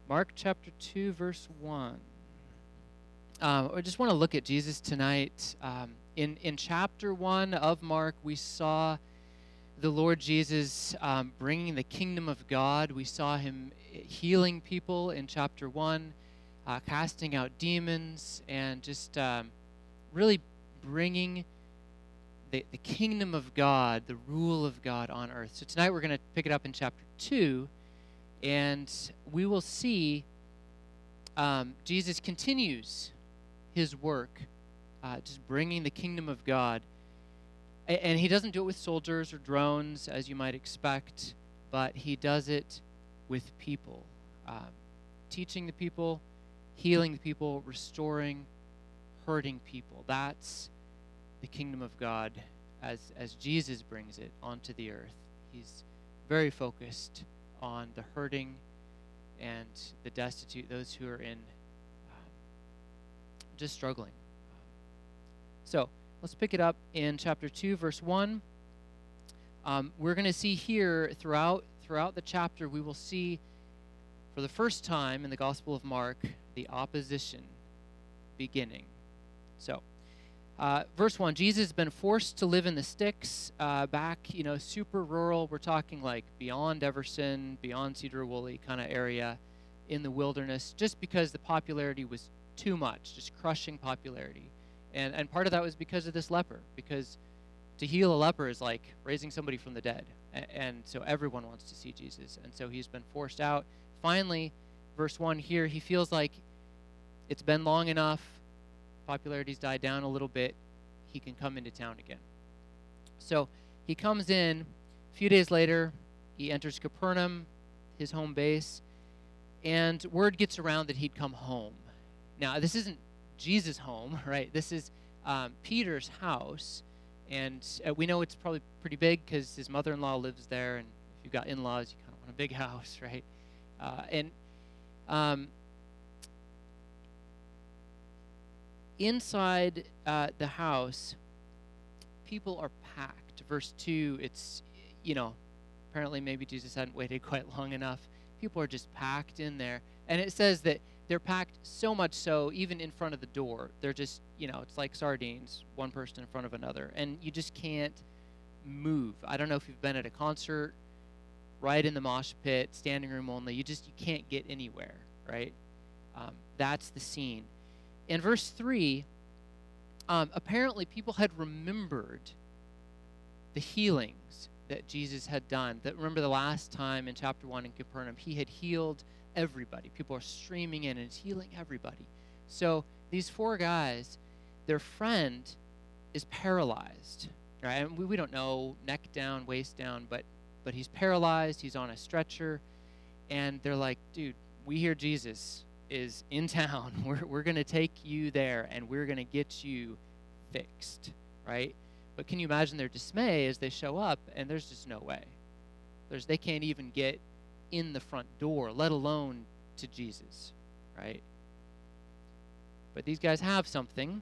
Mark chapter 2, verse 1. I just want to look at Jesus tonight. In chapter 1 of Mark, we saw the Lord Jesus bringing the kingdom of God. We saw him healing people in chapter 1, casting out demons, and just really bringing the kingdom of God, the rule of God on earth. So tonight we're going to pick it up in chapter 2, and we will see Jesus continues his work, just bringing the kingdom of God. And he doesn't do it with soldiers or drones, as you might expect, but he does it with people, teaching the people, healing the people, restoring, hurting people. That's the kingdom of God as Jesus brings it onto the earth. He's very focused on the hurting and the destitute, those who are in just struggling. So let's pick it up in chapter 2, verse 1. We're going to see here throughout the chapter, we will see for the first time in the Gospel of Mark the opposition beginning. So, verse 1, Jesus has been forced to live in the sticks, back, super rural. We're talking like beyond Everson, beyond Cedar Woolley kind of area in the wilderness, just because the popularity was too much, just crushing popularity. And part of that was because of this leper, because to heal a leper is like raising somebody from the dead. And so everyone wants to see Jesus. And so he's been forced out. Finally, verse 1 here, he feels like it's been long enough, popularity's died down a little bit, he can come into town again. So he comes in. A few days later, he enters Capernaum, his home base, and word gets around that he'd come home. Now, this isn't Jesus' home, right? This is Peter's house, and we know it's probably pretty big because his mother-in-law lives there, and if you've got in-laws, you kind of want a big house, right? Inside the house, people are packed. Verse 2, it's, apparently maybe Jesus hadn't waited quite long enough. People are just packed in there, and it says that they're packed so much so, even in front of the door, they're just, it's like sardines, one person in front of another, and you just can't move. I don't know if you've been at a concert, right in the mosh pit, standing room only, you can't get anywhere, right? That's the scene. In verse 3, apparently people had remembered the healings that Jesus had done. That remember the last time in chapter 1 in Capernaum, he had healed everybody. People are streaming in, and it's healing everybody. So these four guys, their friend is paralyzed, right? And we don't know, neck down, waist down, but he's paralyzed. He's on a stretcher, and they're like, dude, we hear Jesus is in town. We're going to take you there, and we're going to get you fixed, right? But can you imagine their dismay as they show up, and there's just no way. They can't even get in the front door, let alone to Jesus, right? But these guys have something.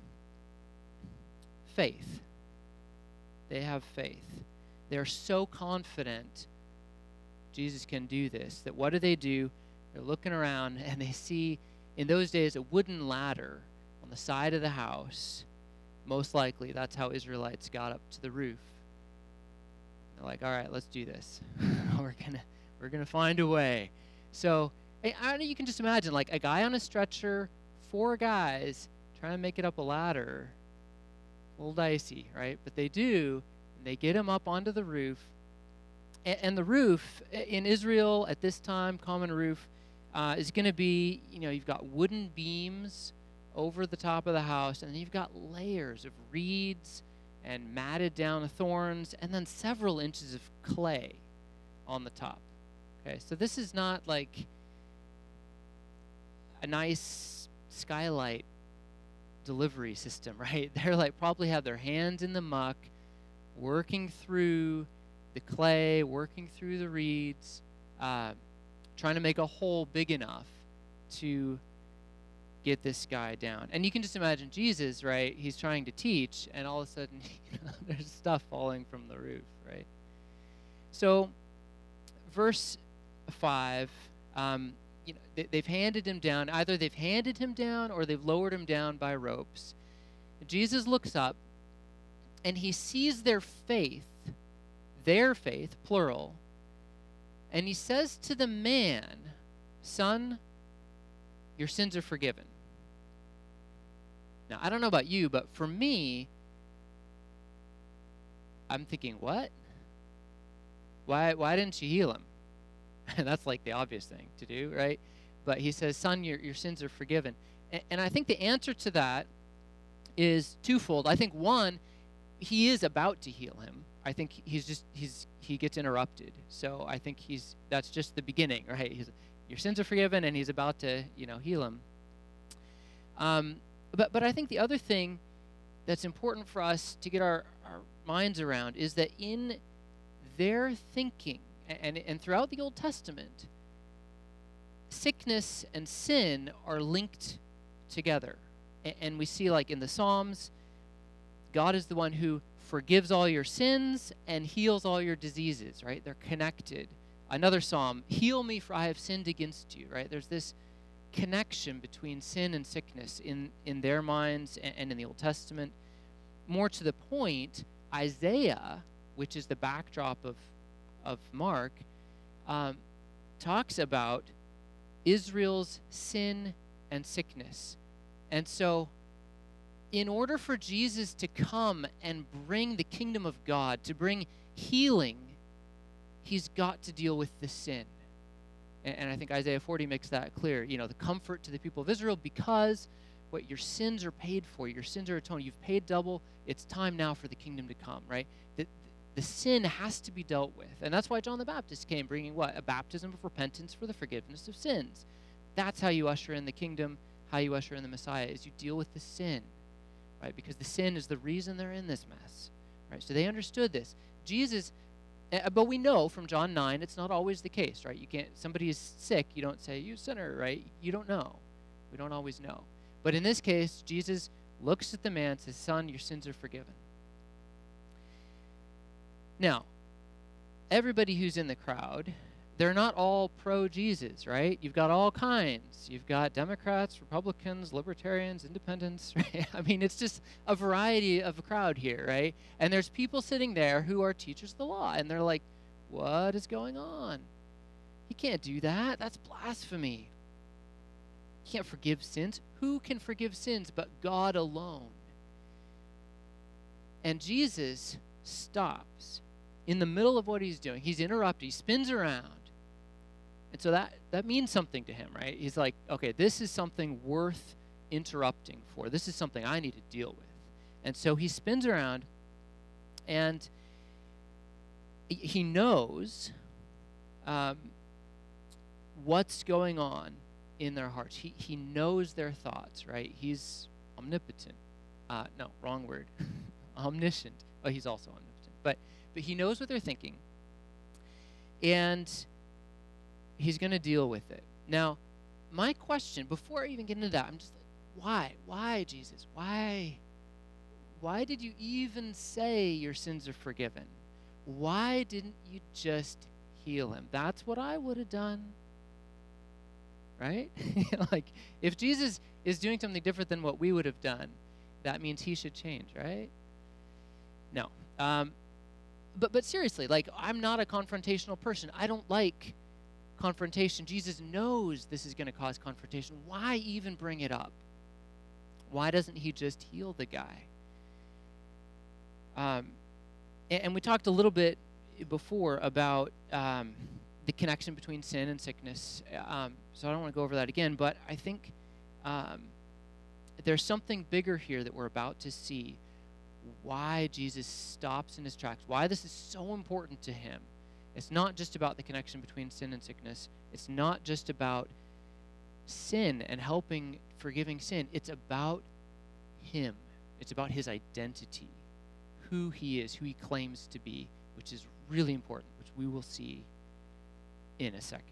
Faith. They have faith. They're so confident Jesus can do this that what do? They're looking around, and they see, in those days, a wooden ladder on the side of the house. Most likely, that's how Israelites got up to the roof. They're like, all right, let's do this. We're gonna find a way. So you can just imagine, like a guy on a stretcher, four guys trying to make it up a ladder. A little dicey, right? But they do, and they get him up onto the roof. And the roof in Israel at this time, common roof, is going to be, you've got wooden beams over the top of the house, and then you've got layers of reeds and matted down thorns, and then several inches of clay on the top. Okay, so this is not like a nice skylight delivery system, right? They're like probably have their hands in the muck, working through the clay, working through the reeds, trying to make a hole big enough to get this guy down. And you can just imagine Jesus, right? He's trying to teach, and all of a sudden, there's stuff falling from the roof, right? So, verse 5, they've handed him down. Either they've handed him down or they've lowered him down by ropes. Jesus looks up and he sees their faith, plural, and he says to the man, "Son, your sins are forgiven." Now, I don't know about you, but for me, I'm thinking, what? Why didn't you heal him? That's like the obvious thing to do, right? But he says, "Son, your sins are forgiven." And I think the answer to that is twofold. I think one, he is about to heal him. I think he gets interrupted. So I think that's just the beginning, right? Your sins are forgiven, and he's about to, heal him. But I think the other thing that's important for us to get our minds around is that in their thinking, and throughout the Old Testament, sickness and sin are linked together. And we see, like in the Psalms, God is the one who forgives all your sins and heals all your diseases, right? They're connected. Another psalm, "Heal me, for I have sinned against you," right? There's this connection between sin and sickness in their minds and in the Old Testament. More to the point, Isaiah, which is the backdrop of Mark, talks about Israel's sin and sickness. And so in order for Jesus to come and bring the kingdom of God, to bring healing, he's got to deal with the sin. And I think Isaiah 40 makes that clear. The comfort to the people of Israel, because your sins are paid for, your sins are atoned. You've paid double. It's time now for the kingdom to come, right? The sin has to be dealt with. And that's why John the Baptist came, bringing what? A baptism of repentance for the forgiveness of sins. That's how you usher in the kingdom, how you usher in the Messiah, is you deal with the sin, right? Because the sin is the reason they're in this mess, right? So they understood this. Jesus, but we know from John 9, it's not always the case, right? Somebody is sick, you don't say, "You sinner," right? You don't know. We don't always know. But in this case, Jesus looks at the man and says, "Son, your sins are forgiven." Now, everybody who's in the crowd, they're not all pro-Jesus, right? You've got all kinds. You've got Democrats, Republicans, Libertarians, Independents, right? I mean, it's just a variety of a crowd here, right? And there's people sitting there who are teachers of the law, and they're like, "What is going on? He can't do that. That's blasphemy. He can't forgive sins. Who can forgive sins but God alone?" And Jesus stops in the middle of what he's doing. He's interrupted. He spins around. And so that means something to him, right? He's like, okay, this is something worth interrupting for. This is something I need to deal with. And so he spins around, and he knows what's going on in their hearts. He knows their thoughts, right? He's omnipotent. No, wrong word. Omniscient. Oh, he's also omnipotent. But he knows what they're thinking, and he's going to deal with it. Now, my question, before I even get into that, I'm just like, why, Jesus? Why did you even say your sins are forgiven? Why didn't you just heal him? That's what I would have done, right? Like, if Jesus is doing something different than what we would have done, that means he should change, right? No. But seriously, like, I'm not a confrontational person. I don't like confrontation. Jesus knows this is going to cause confrontation. Why even bring it up? Why doesn't he just heal the guy? And we talked a little bit before about the connection between sin and sickness. So I don't want to go over that again, but I think there's something bigger here that we're about to see. Why Jesus stops in his tracks, why this is so important to him. It's not just about the connection between sin and sickness. It's not just about sin and forgiving sin. It's about him. It's about his identity, who he is, who he claims to be, which is really important, which we will see in a second.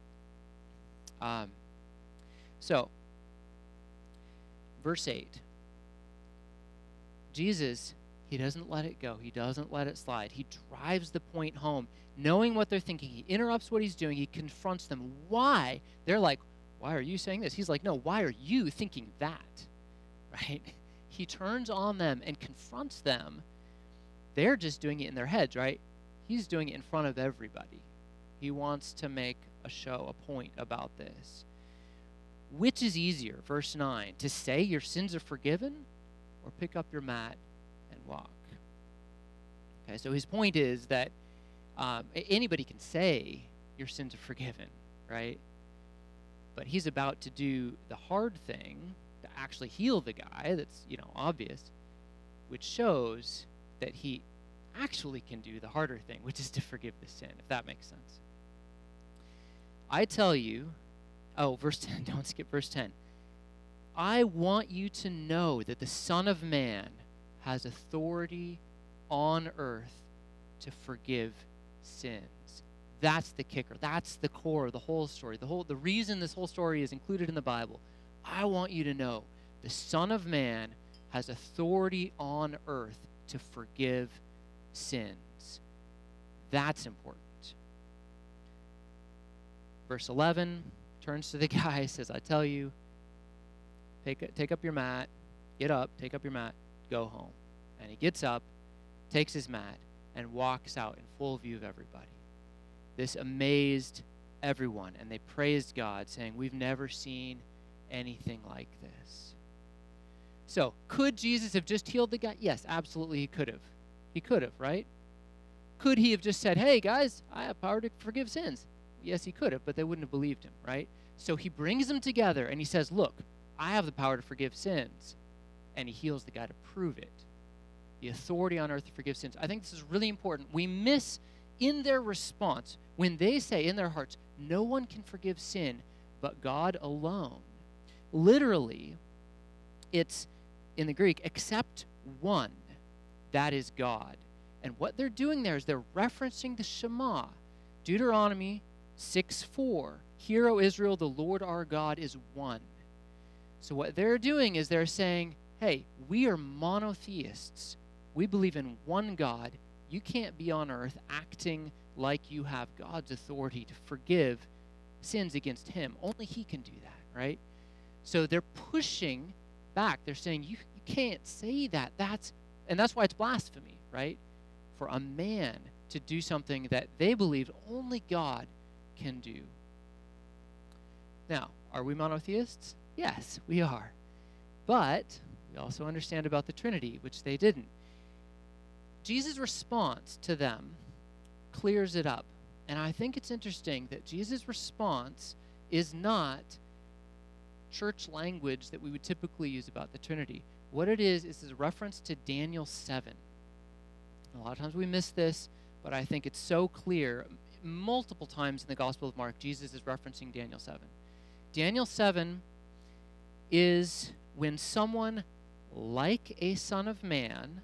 So, verse 8. Jesus He doesn't let it go. He doesn't let it slide. He drives the point home, knowing what they're thinking. He interrupts what he's doing. He confronts them. Why? They're like, why are you saying this? He's like, no, why are you thinking that? Right? He turns on them and confronts them. They're just doing it in their heads, right? He's doing it in front of everybody. He wants to make a show, a point about this. Which is easier, verse 9, to say your sins are forgiven or pick up your mat and walk? Okay, so his point is that anybody can say your sins are forgiven, right? But he's about to do the hard thing to actually heal the guy. That's, obvious, which shows that he actually can do the harder thing, which is to forgive the sin, if that makes sense. I tell you, verse 10, don't skip verse 10. I want you to know that the Son of Man has authority on earth to forgive sins. That's the kicker. That's the core of the whole story. The reason this whole story is included in the Bible. I want you to know the Son of Man has authority on earth to forgive sins. That's important. Verse 11 turns to the guy, says, I tell you, take up your mat, get up, take up your mat, go home. And he gets up, takes his mat, and walks out in full view of everybody. This amazed everyone, and they praised God, saying, we've never seen anything like this. So, could Jesus have just healed the guy? Yes, absolutely he could have. He could have, right? Could he have just said, hey, guys, I have power to forgive sins? Yes, he could have, but they wouldn't have believed him, right? So he brings them together, and he says, look, I have the power to forgive sins. And he heals the guy to prove it. The authority on earth to forgive sins. I think this is really important. We miss in their response, when they say in their hearts, no one can forgive sin but God alone. Literally, it's in the Greek, except one, that is God. And what they're doing there is they're referencing the Shema, Deuteronomy 6:4. Hear, O Israel, the Lord our God is one. So what they're doing is they're saying, hey, we are monotheists. We believe in one God. You can't be on earth acting like you have God's authority to forgive sins against him. Only he can do that, right? So they're pushing back. They're saying, you can't say that. That's why it's blasphemy, right? For a man to do something that they believed only God can do. Now, are we monotheists? Yes, we are. But we also understand about the Trinity, which they didn't. Jesus' response to them clears it up. And I think it's interesting that Jesus' response is not church language that we would typically use about the Trinity. What it is a reference to Daniel 7. A lot of times we miss this, but I think it's so clear. Multiple times in the Gospel of Mark, Jesus is referencing Daniel 7. Daniel 7 is when someone like a son of man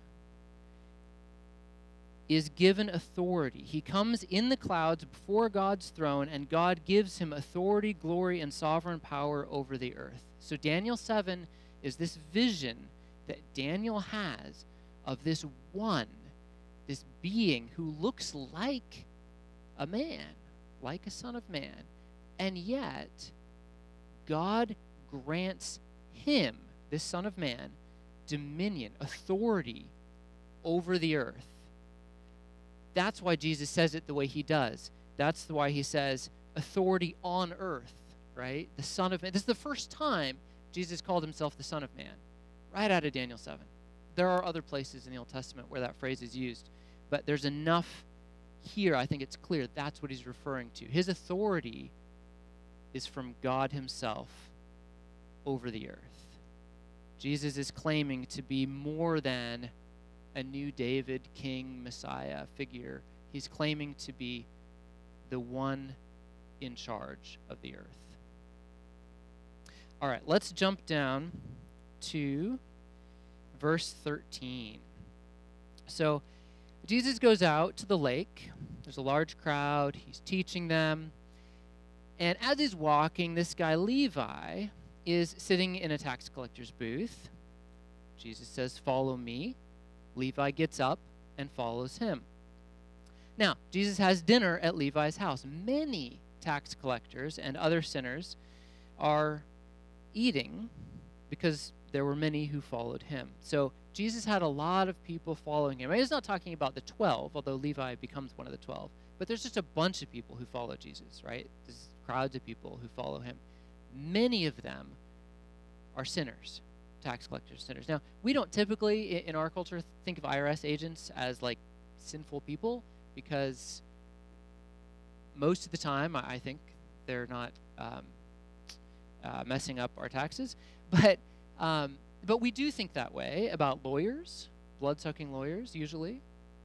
is given authority. He comes in the clouds before God's throne, and God gives him authority, glory, and sovereign power over the earth. So Daniel 7 is this vision that Daniel has of this one, this being who looks like a man, like a son of man, and yet God grants him, this son of man, dominion, authority over the earth. That's why Jesus says it the way he does. That's why he says authority on earth, right? The Son of Man. This is the first time Jesus called himself the Son of Man, right out of Daniel 7. There are other places in the Old Testament where that phrase is used, but there's enough here, I think it's clear that's what he's referring to. His authority is from God himself over the earth. Jesus is claiming to be more than a new David, king, Messiah figure. He's claiming to be the one in charge of the earth. All right, let's jump down to verse 13. So Jesus goes out to the lake. There's a large crowd. He's teaching them. And as he's walking, this guy Levi is sitting in a tax collector's booth. Jesus says, follow me. Levi gets up and follows him. Now, Jesus has dinner at Levi's house. Many tax collectors and other sinners are eating because there were many who followed him. So Jesus had a lot of people following him. He's not talking about the 12, although Levi becomes one of the 12. But there's just a bunch of people who follow Jesus, right? There's crowds of people who follow him. Many of them are sinners, tax collectors, sinners. Now, we don't typically, in our culture, think of IRS agents as like sinful people because most of the time, I think, they're not messing up our taxes. But we do think that way about lawyers, blood-sucking lawyers usually,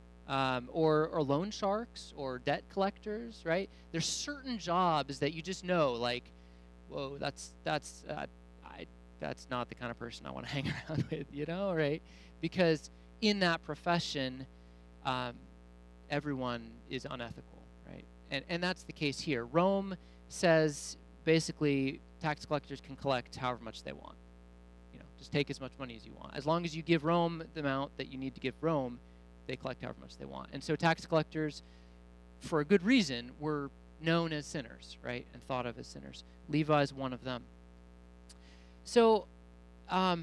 or loan sharks or debt collectors, right? There's certain jobs that you just know, like, whoa, that's not the kind of person I want to hang around with, right? Because in that profession, everyone is unethical, right? And that's the case here. Rome says basically tax collectors can collect however much they want. Just take as much money as you want. As long as you give Rome the amount that you need to give Rome, they collect however much they want. And so tax collectors, for a good reason, were known as sinners, right? And thought of as sinners. Levi is one of them. So, how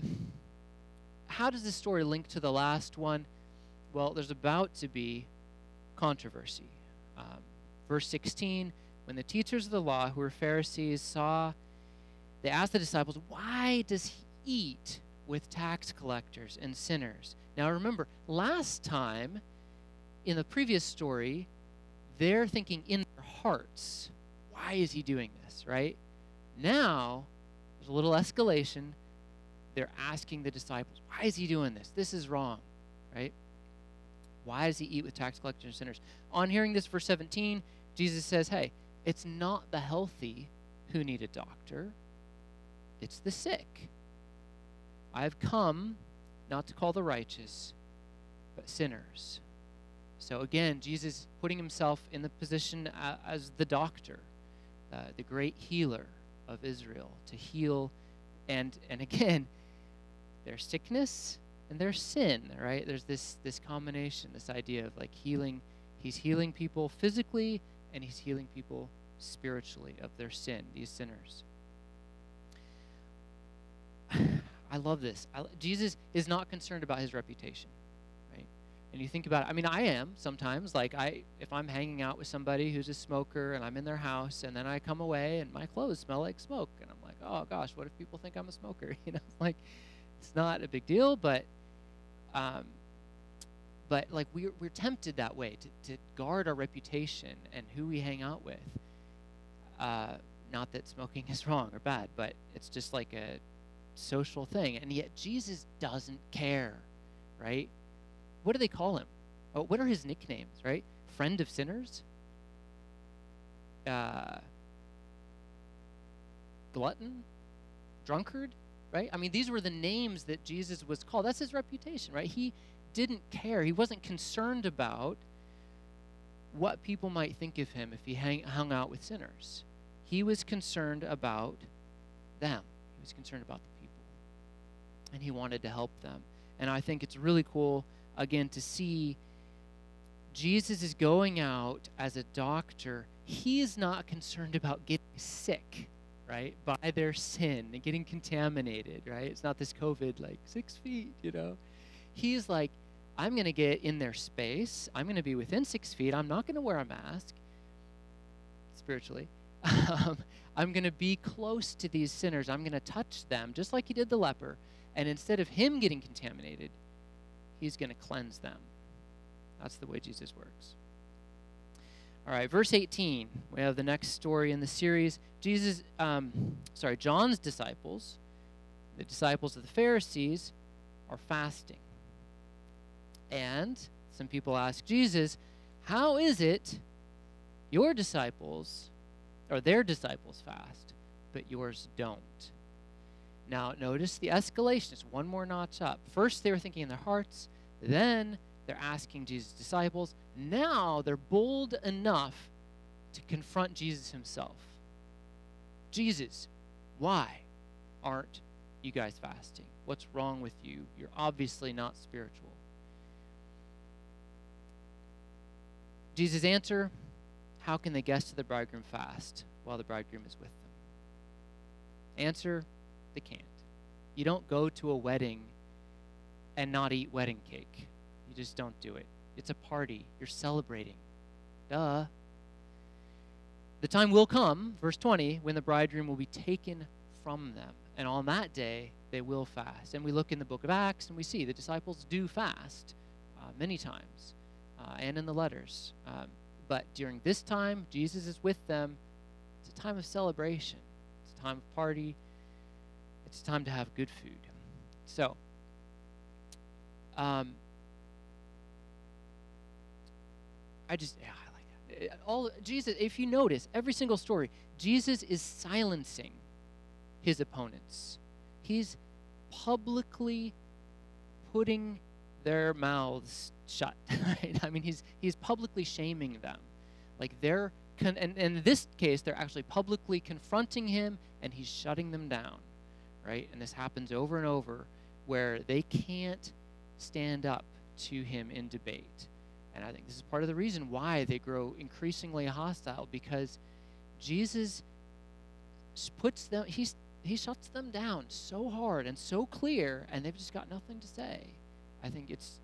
does this story link to the last one? Well, there's about to be controversy. Verse 16, when the teachers of the law, who were Pharisees, they asked the disciples, why does he eat with tax collectors and sinners? Now remember, last time, in the previous story, they're thinking in their hearts, why is he doing this, right? Now, there's a little escalation. They're asking the disciples, why is he doing this? This is wrong, right? Why does he eat with tax collectors and sinners? On hearing this, verse 17, Jesus says, hey, it's not the healthy who need a doctor, it's the sick. I have come not to call the righteous, but sinners. So again, Jesus putting himself in the position as the doctor, the great healer of Israel, to heal, and again, their sickness and their sin, right? There's this combination, this idea of like healing. He's healing people physically, and he's healing people spiritually of their sin, these sinners. I love this. Jesus is not concerned about his reputation, right? And you think about it. I mean, I am sometimes. Like, if I'm hanging out with somebody who's a smoker and I'm in their house and then I come away and my clothes smell like smoke, and I'm like, oh gosh, what if people think I'm a smoker? Like, it's not a big deal, but like we're tempted that way to guard our reputation and who we hang out with. Not that smoking is wrong or bad, but it's just like a social thing, and yet Jesus doesn't care, right? What do they call him? Oh, what are his nicknames, right? Friend of sinners, glutton, drunkard, right? I mean, these were the names that Jesus was called. That's his reputation, right? He didn't care. He wasn't concerned about what people might think of him if he hung out with sinners. He was concerned about them. He was concerned about the people, and he wanted to help them. And I think it's really cool, again, to see Jesus is going out as a doctor. He is not concerned about getting sick, right, by their sin and getting contaminated, right? It's not this COVID, like, 6 feet, He's like, I'm going to get in their space. I'm going to be within 6 feet. I'm not going to wear a mask, spiritually. I'm going to be close to these sinners. I'm going to touch them, just like he did the leper. And instead of him getting contaminated, he's going to cleanse them. That's the way Jesus works. All right, verse 18. We have the next story in the series. John's disciples, the disciples of the Pharisees, are fasting. And some people ask Jesus, how is it your disciples, or their disciples fast, but yours don't? Now, notice the escalation. It's one more notch up. First, they were thinking in their hearts. Then, they're asking Jesus' disciples. Now, they're bold enough to confront Jesus himself. Jesus, why aren't you guys fasting? What's wrong with you? You're obviously not spiritual. Jesus' answer, how can the guests of the bridegroom fast while the bridegroom is with them? Answer, they can't. You don't go to a wedding and not eat wedding cake. You just don't do it. It's a party. You're celebrating. Duh. The time will come, verse 20, when the bridegroom will be taken from them. And on that day, they will fast. And we look in the book of Acts and we see the disciples do fast many times and in the letters. But during this time, Jesus is with them. It's a time of celebration. It's a time of party. It's a time to have good food. So, I like that. All Jesus, if you notice, every single story, Jesus is silencing his opponents. He's publicly putting their mouths shut. Right? I mean, he's publicly shaming them. Like and in this case, they're actually publicly confronting him, and he's shutting them down. Right? And this happens over and over, where they can't stand up to him in debate. And I think this is part of the reason why they grow increasingly hostile, because Jesus puts them, he shuts them down so hard and so clear, and they've just got nothing to say. I think it's,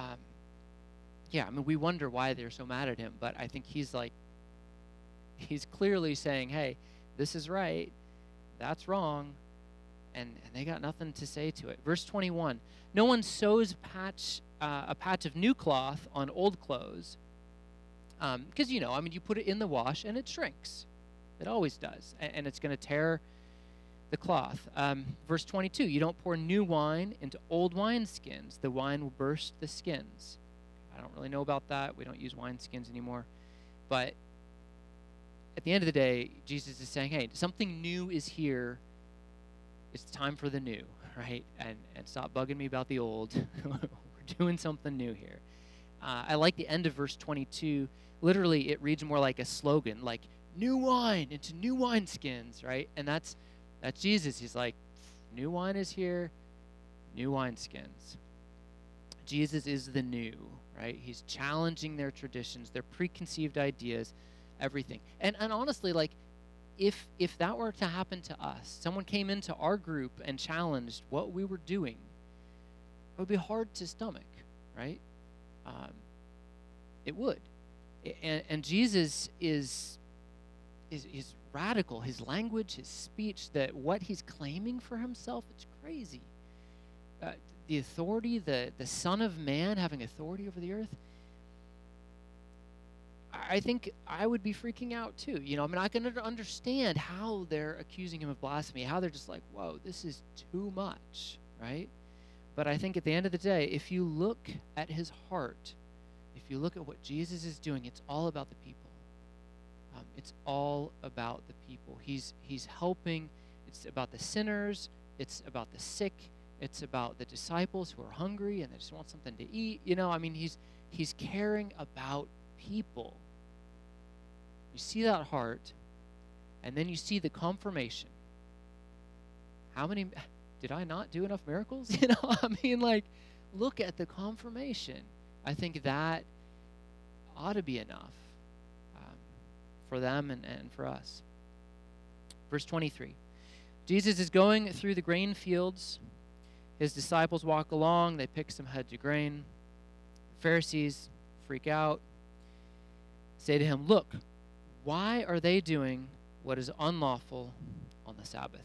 we wonder why they're so mad at him, but I think he's clearly saying, hey, this is right, that's wrong, and they got nothing to say to it. Verse 21, no one sews a patch of new cloth on old clothes, because, you put it in the wash and it shrinks. It always does, and it's going to tear the cloth. Verse 22, you don't pour new wine into old wineskins. The wine will burst the skins. I don't really know about that. We don't use wineskins anymore. But at the end of the day, Jesus is saying, hey, something new is here. It's time for the new, right? And stop bugging me about the old. We're doing something new here. I like the end of verse 22. Literally, it reads more like a slogan, like new wine into new wineskins, right? And that's Jesus. He's like, new wine is here, new wineskins. Jesus is the new, right? He's challenging their traditions, their preconceived ideas, everything. And honestly, like, if that were to happen to us, someone came into our group and challenged what we were doing, it would be hard to stomach, right? It would. And Jesus is radical. His language, his speech, that what he's claiming for himself, it's crazy. The authority, the Son of Man having authority over the earth, I think I would be freaking out too. I can understand how they're accusing him of blasphemy, how they're just like, whoa, this is too much, right? But I think at the end of the day, if you look at his heart, if you look at what Jesus is doing, it's all about the people. It's all about the people. He's helping. It's about the sinners. It's about the sick. It's about the disciples who are hungry and they just want something to eat. He's caring about people. You see that heart, and then you see the confirmation. How many, did I not do enough miracles? Look at the confirmation. I think that ought to be enough for them and for us. Verse 23. Jesus is going through the grain fields. His disciples walk along. They pick some heads of grain. The Pharisees freak out. Say to him, look, why are they doing what is unlawful on the Sabbath?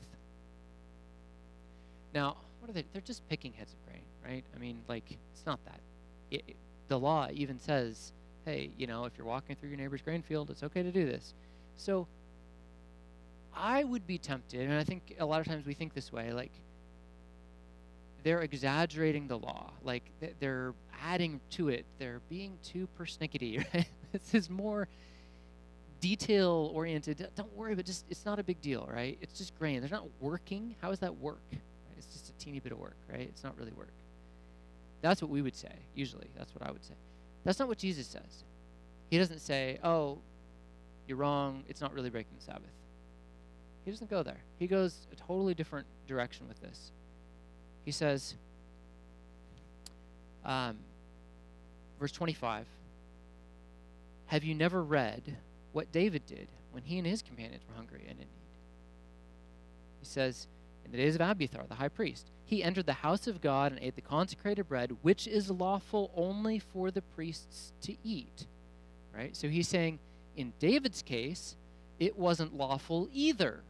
Now, what are they? They're just picking heads of grain, right? It's not that. The law even says, hey, if you're walking through your neighbor's grain field, it's okay to do this. So I would be tempted, and I think a lot of times we think this way, like they're exaggerating the law, like they're adding to it, they're being too persnickety, right? This is more detail-oriented. Don't worry, but it's not a big deal, right? It's just grain. They're not working. How does that work? Right? It's just a teeny bit of work, right? It's not really work. That's what we would say, usually. That's what I would say. That's not what Jesus says. He doesn't say, oh, you're wrong, it's not really breaking the Sabbath. He doesn't go there. He goes a totally different direction with this. He says, verse 25, Have you never read what David did when he and his companions were hungry and in need? He says, in the days of Abiathar, the high priest, he entered the house of God and ate the consecrated bread, which is lawful only for the priests to eat. Right? So he's saying, in David's case, it wasn't lawful either.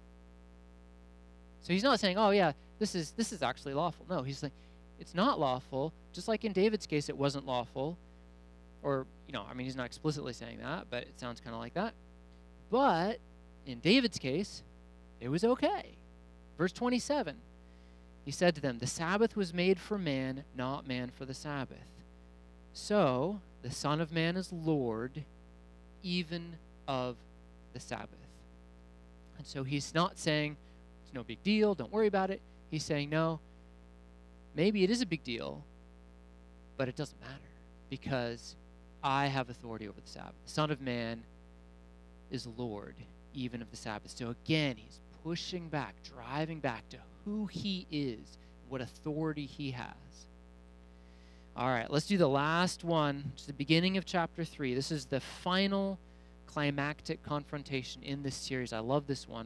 So he's not saying, oh yeah, this is actually lawful. No, he's saying, it's not lawful, just like in David's case it wasn't lawful. Or, he's not explicitly saying that, but it sounds kind of like that. But in David's case, it was okay. Verse 27, he said to them, the Sabbath was made for man, not man for the Sabbath. So the Son of Man is Lord, even of the Sabbath. And so he's not saying, it's no big deal, don't worry about it. He's saying, no, maybe it is a big deal, but it doesn't matter because I have authority over the Sabbath. The Son of Man is Lord, even of the Sabbath. So again, he's pushing back, driving back to who he is, what authority he has. All right, let's do the last one, which is the beginning of chapter 3. This is the final climactic confrontation in this series. I love this one.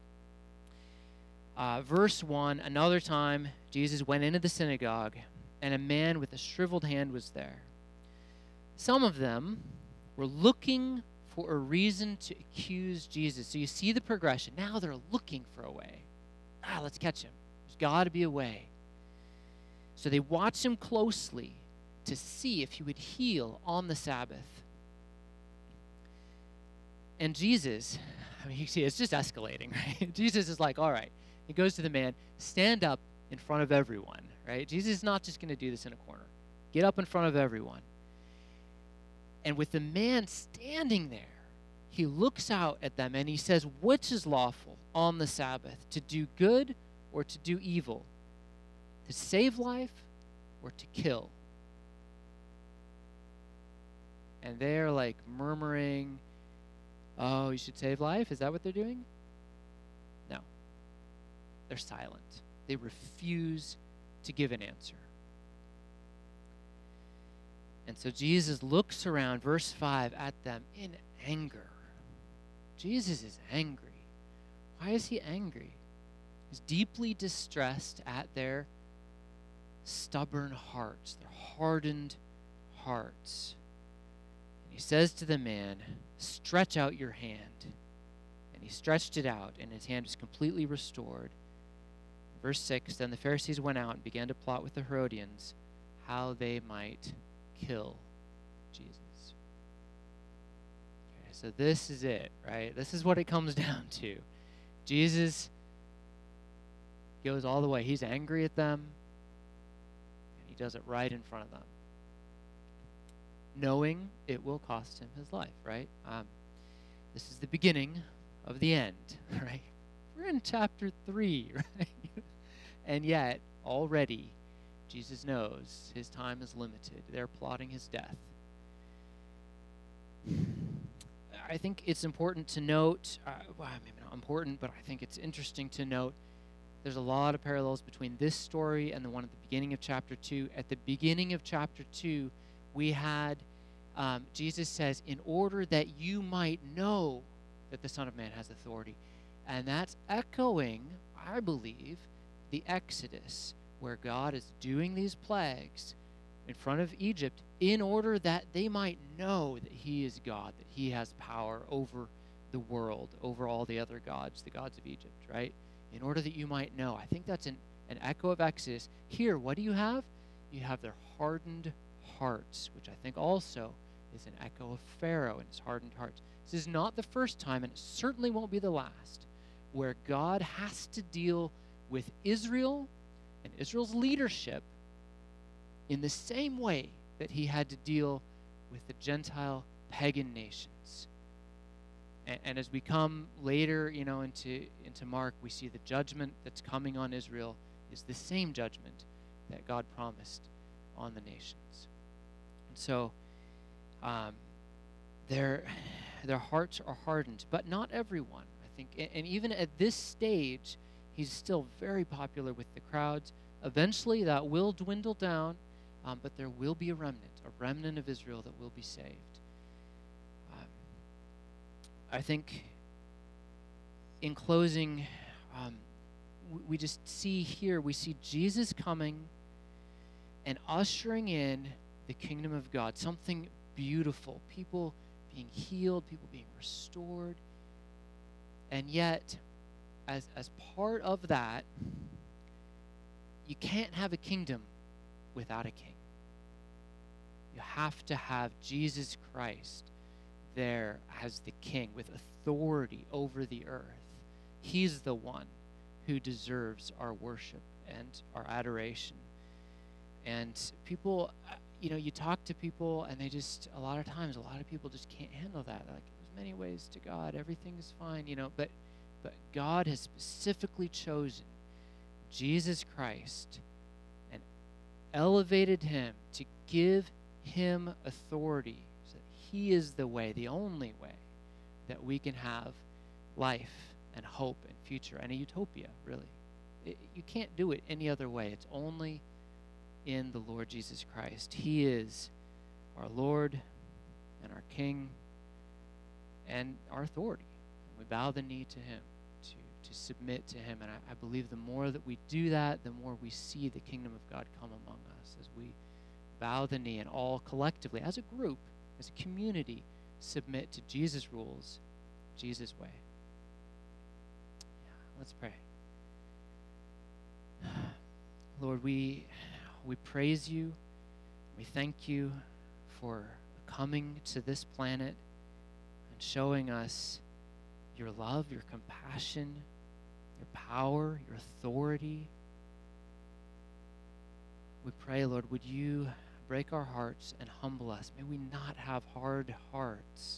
Verse 1, another time Jesus went into the synagogue, and a man with a shriveled hand was there. Some of them were looking for a reason to accuse Jesus. So you see the progression. Now they're looking for a way. Let's catch him. There's got to be a way. So they watched him closely to see if he would heal on the Sabbath. And Jesus, you see, it's just escalating, right? Jesus is like, all right. He goes to the man, stand up in front of everyone, right? Jesus is not just going to do this in a corner. Get up in front of everyone. And with the man standing there, he looks out at them and he says, which is lawful on the Sabbath, to do good or to do evil, to save life or to kill? And they're like murmuring, oh, you should save life? Is that what they're doing? No. They're silent. They refuse to give an answer. And so Jesus looks around, verse 5, at them in anger. Jesus is angry. Why is he angry? He's deeply distressed at their stubborn hearts, their hardened hearts. And he says to the man, stretch out your hand. And he stretched it out, and his hand was completely restored. Verse 6, then the Pharisees went out and began to plot with the Herodians how they might kill Jesus. Okay, so this is it, right? This is what it comes down to. Jesus goes all the way. He's angry at them, and he does it right in front of them, knowing it will cost him his life, right? This is the beginning of the end, right? We're in chapter 3, right? And yet, already, Jesus knows his time is limited. They're plotting his death. I think it's important to note, maybe not important, but I think it's interesting to note there's a lot of parallels between this story and the one at the beginning of chapter 2. At the beginning of chapter 2, we had, Jesus says, in order that you might know that the Son of Man has authority. And that's echoing, I believe, the Exodus, where God is doing these plagues in front of Egypt in order that they might know that he is God, that he has power over the world, over all the other gods, the gods of Egypt, right? In order that you might know. I think that's an echo of Exodus. Here, what do you have? You have their hardened hearts, which I think also is an echo of Pharaoh and his hardened hearts. This is not the first time, and it certainly won't be the last, where God has to deal with Israel and Israel's leadership in the same way that he had to deal with the Gentile pagan nations. And as we come later, into Mark, we see the judgment that's coming on Israel is the same judgment that God promised on the nations. And so their hearts are hardened, but not everyone, I think. And even at this stage, he's still very popular with the crowds. Eventually, that will dwindle down, but there will be a remnant of Israel that will be saved. I think in closing, um, we just see here, we see Jesus coming and ushering in the kingdom of God, something beautiful, people being healed, people being restored. And yet, as part of that, you can't have a kingdom without a king. You have to have Jesus Christ there as the king with authority over the earth. He's the one who deserves our worship and our adoration. And people, you talk to people and they just, a lot of times, a lot of people just can't handle that. Like, there's many ways to God. Everything's fine, but God has specifically chosen Jesus Christ and elevated him to give him authority so that he is the way, the only way that we can have life and hope and future and a utopia, really. You can't do it any other way. It's only in the Lord Jesus Christ. He is our Lord and our King and our authority. We bow the knee to him, to submit to him. And I believe the more that we do that, the more we see the kingdom of God come among us as we bow the knee and all collectively, as a group, as a community, submit to Jesus' rules, Jesus' way. Yeah, let's pray. Lord, we praise you. We thank you for coming to this planet and showing us your love, your compassion, your power, your authority. We pray, Lord, would you break our hearts and humble us? May we not have hard hearts.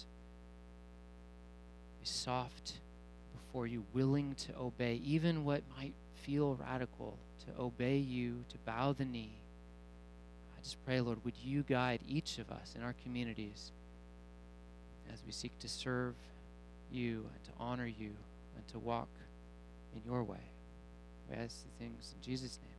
Be soft before you, willing to obey, even what might feel radical, to obey you, to bow the knee. I just pray, Lord, would you guide each of us in our communities as we seek to serve you and to honor you and to walk in your way. We ask these things in Jesus' name.